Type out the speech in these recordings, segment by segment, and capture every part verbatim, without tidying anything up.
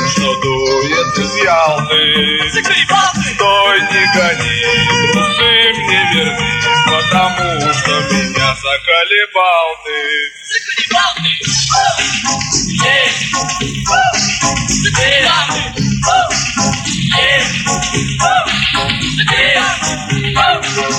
что дует из Ялты. Заколебал ты! Стой, не гони, трусы мне верни, потому что меня заколебал ты. Заколебал ты! Эй! Заколебал ты! Эй! Заколебал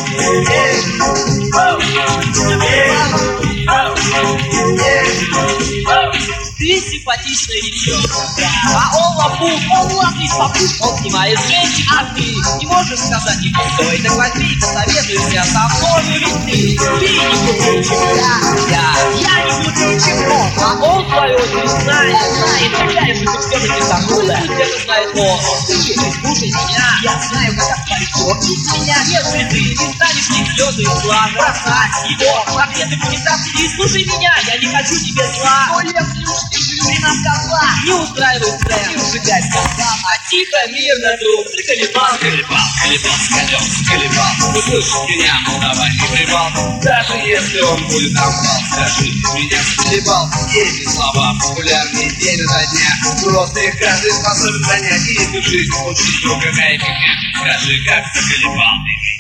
ты! Ты симпатичная девчонка, а он лапух, он ладный попух. Он снимает женщин, а ты не можешь сказать ему стой. Так возьми и посоветуйся со мною, ведь ты Ты не глупее, чем я, я, я не глупее, чем он. А он, в свою очередь, знает, знает, какая же ты все-таки зануда. Это знает он. Ты, слушай меня, я знаю, как отпарить. Из меня, если ты не станешь ни слезы из глаз бросать его, ответы будешь дать. И слушай меня, я не хочу тебе зла. Но если уж ты времена козла, не устраивай сцен, не ужигай скандал, а тихо, мирно, друг, ты колебал, Колебал, колебал, скалёс, колебал. Ты слышишь меня, ну давай не прибал. Даже если он будет амбал, скажи, ты меня заколебал. Эти слова популярнее день ото дня, просто их каждый способен занять. И если в жизни получить, то какая фигня. Скажи, как заколебал ты.